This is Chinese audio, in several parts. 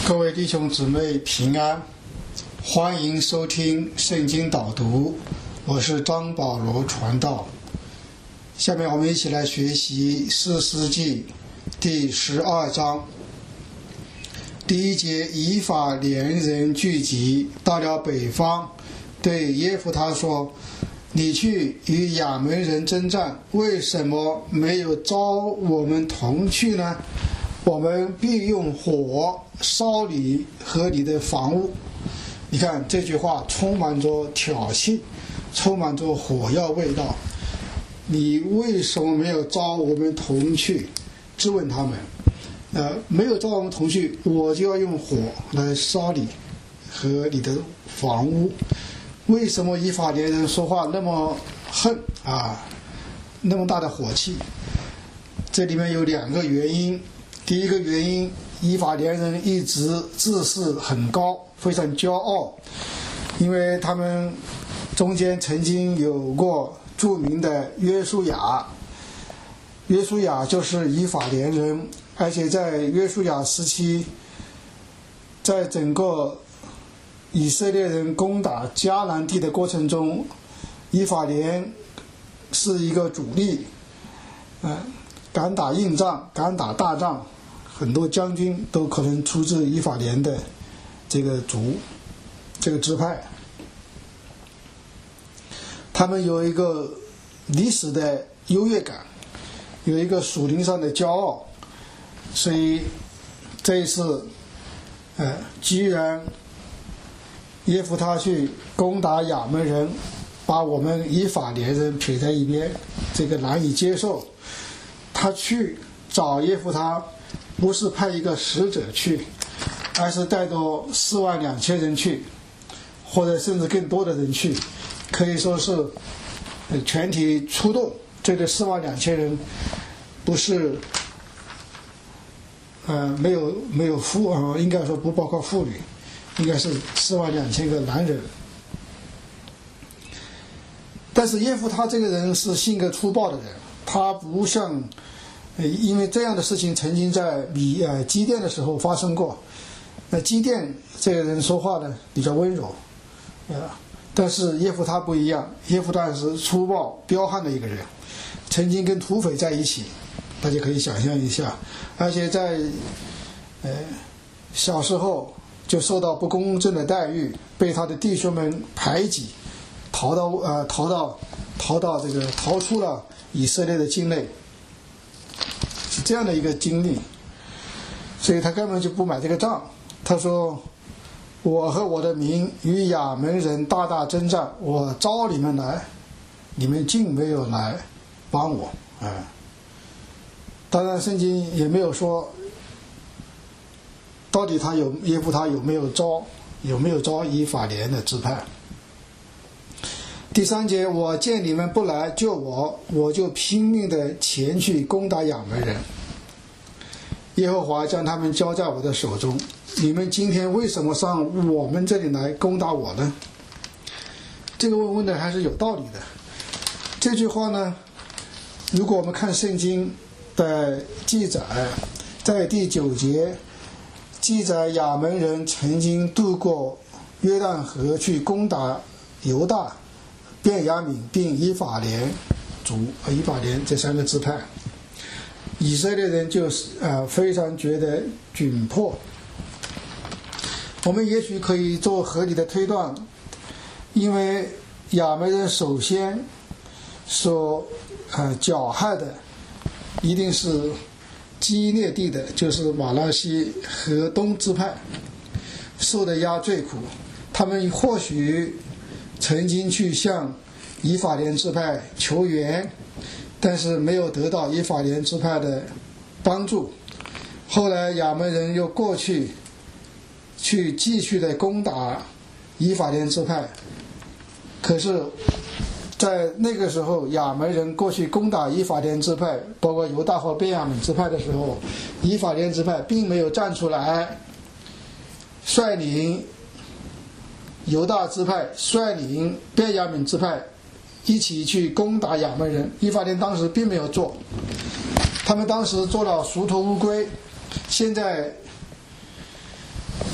各位弟兄姊妹平安，欢迎收听圣经导读，我是张保罗传道。下面我们一起来学习士师记第12章。第一节，以法莲人聚集到了北方，对耶弗他说：你去与亚门人征战，为什么没有召我们同去呢？我们必用火烧你和你的房屋。你看这句话充满着挑衅，充满着火药味道。你为什么没有召我们同去？质问他们。没有召我们同去，我就要用火来烧你和你的房屋。为什么以法莲人说话那么恨啊，那么大的火气？这里面有两个原因。第一个原因，以法莲人一直自视很高，非常骄傲，因为他们中间曾经有过著名的约书亚。约书亚就是以法莲人，而且在约书亚时期，在整个以色列人攻打迦南地的过程中，以法莲是一个主力，敢打硬仗，敢打大仗，很多将军都可能出自以法莲的这个支派。他们有一个历史的优越感，有一个属灵上的骄傲，所以这一次居然耶弗他去攻打亚门人，把我们以法莲人撇在一边，这个难以接受。他去找耶弗他，不是派一个使者去，而是带着42000人去，或者甚至更多的人去，可以说是全体出动。这个42000人不是没有应该说不包括妇女，应该是42000个男人。但是耶弗他这个人是性格粗暴的人，他不像因为这样的事情曾经在基甸的时候发生过。基甸这个人说话呢比较温柔，但是耶弗他不一样，耶弗他是粗暴彪悍的一个人，曾经跟土匪在一起，大家可以想象一下，而且在小时候就受到不公正的待遇，被他的弟兄们排挤，逃出了以色列的境内，是这样的一个经历。所以他根本就不买这个账。他说：我和我的民与亚门人大大征战，我召你们来，你们竟没有来帮我。当然圣经也没有说到底耶弗他有没有招以法莲的支派。第3节，我见你们不来救我，我就拼命的前去攻打亚门人。耶和华将他们交在我的手中，你们今天为什么上我们这里来攻打我呢？这个问的还是有道理的。这句话呢，如果我们看圣经的记载，在第9节记载亚门人曾经渡过约旦河去攻打犹大、便雅悯并以法莲这3个支派，以色列人就非常觉得窘迫。我们也许可以做合理的推断，因为亚门人首先所缴害的一定是基列地的，就是马拉西河东支派，受的压最苦。他们或许曾经去向以法莲支派求援，但是没有得到以法莲支派的帮助。后来亚门人又过去继续的攻打以法莲支派，可是在那个时候亚门人过去攻打以法莲支派，包括犹大和便雅悯支派的时候，以法莲支派并没有站出来率领犹大支派，率领便雅悯支派一起去攻打亚门人。以法莲当时并没有做，他们当时做了熟头乌龟。现在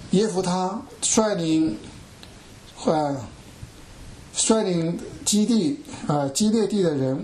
耶弗他率领基列地的人，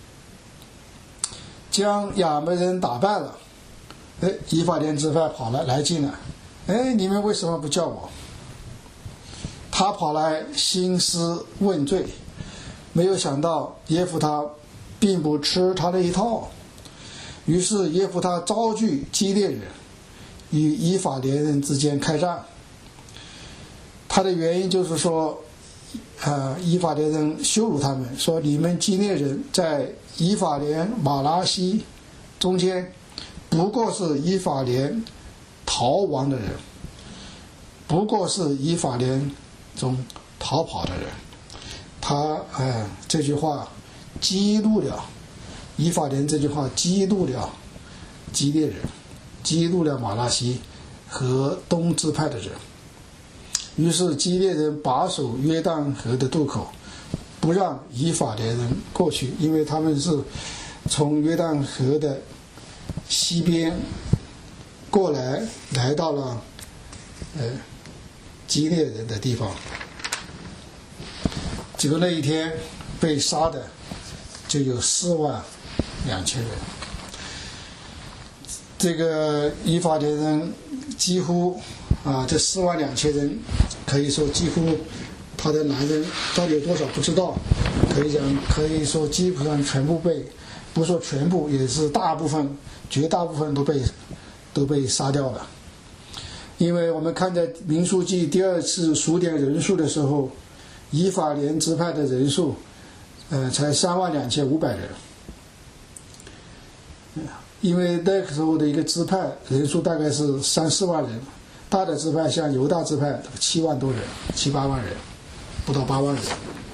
将亚扪人打败了。以法莲支派跑来进了，你们为什么不叫我？他跑来兴师问罪，没有想到耶弗他并不吃他的一套。于是耶弗他招聚基列人，与以法莲人之间开战。他的原因就是说，以法莲人羞辱他们，说你们基列人在以法莲马拉西中间，不过是以法莲逃亡的人，不过是以法莲中逃跑的人。他这句话激怒了以法莲，这句话激怒了基列人，激怒了马拉西和东支派的人。于是基列人把守约旦河的渡口，不让以法莲人过去，因为他们是从约旦河的西边过来，来到了基列人的地方。结果那一天被杀的就有42000人。这个以法莲人几乎这42000人，可以说几乎他的男人到底有多少不知道，可以说基本上全部被，不说全部，也是绝大部分都被杀掉了。因为我们看在民数记第2次数点人数的时候，以法莲支派的人数才32500人。因为那个时候的一个支派人数大概是3-4万人，大的支派像犹大支派7万多人，7-8万人，不到8万人。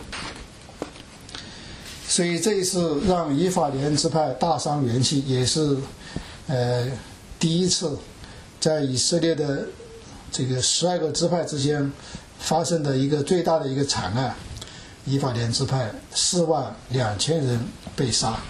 所以这一次让以法莲支派大伤元气，也是第一次在以色列的这个12个支派之间发生的一个最大的一个惨案。以法莲支派42000人被杀。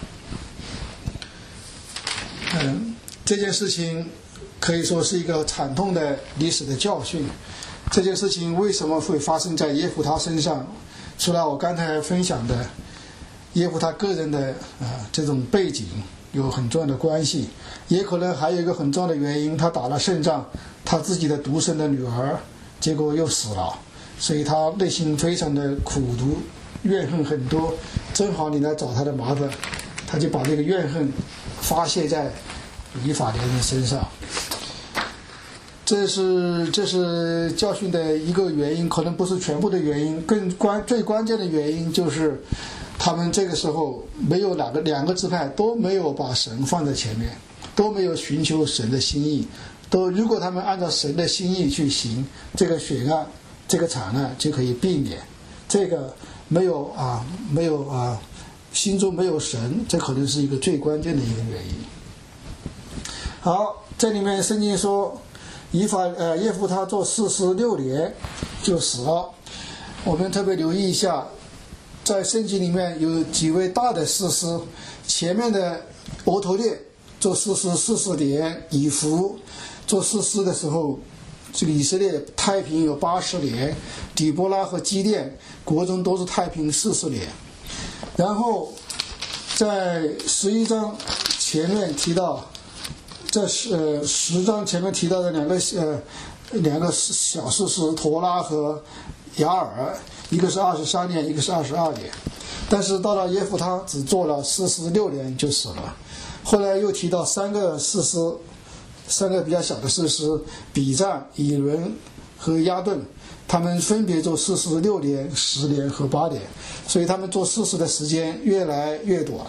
这件事情可以说是一个惨痛的历史的教训。这件事情为什么会发生在耶弗他身上？除了我刚才分享的耶弗他个人的这种背景有很重要的关系，也可能还有一个很重要的原因，他打了胜仗，他自己的独生的女儿结果又死了，所以他内心非常的苦毒，怨恨很多。正好你来找他的麻烦，他就把这个怨恨发泄在以法莲人身上。这是教训的一个原因，可能不是全部的原因。最关键的原因就是他们这个时候没有两个支派都没有把神放在前面，都没有寻求神的心意。如果他们按照神的心意去行，这个血案这个惨案就可以避免。这个没有心中没有神，这可能是一个最关键的一个原因。好，这里面圣经说耶弗他做46年就死了。我们特别留意一下，在圣经里面有几位大的士师，前面的俄陀列做士师40年，以弗做士师的时候，这个以色列太平有80年，底波拉和基甸国中都是太平40年。然后在11章前面提到，这10章前面提到的两个小士师陀拉和雅尔，一个是23年，一个是22年。但是到了耶弗他只做了46年就死了。后来又提到3个士师，3个比较小的士师，比占、以伦和亚顿，他们分别做46年、10年和8年，所以他们做士师的时间越来越短。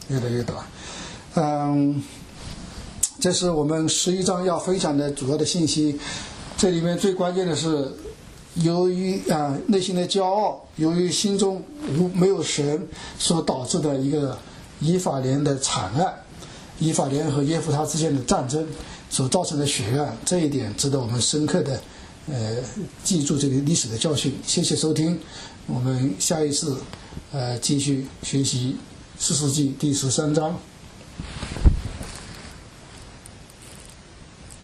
这是我们11章要分享的主要的信息。这里面最关键的是，由于内心的骄傲，由于心中没有神所导致的一个以法莲的惨案，以法莲和耶弗他之间的战争所造成的血案，这一点值得我们深刻的记住这个历史的教训。谢谢收听，我们下一次继续学习士师记第13章。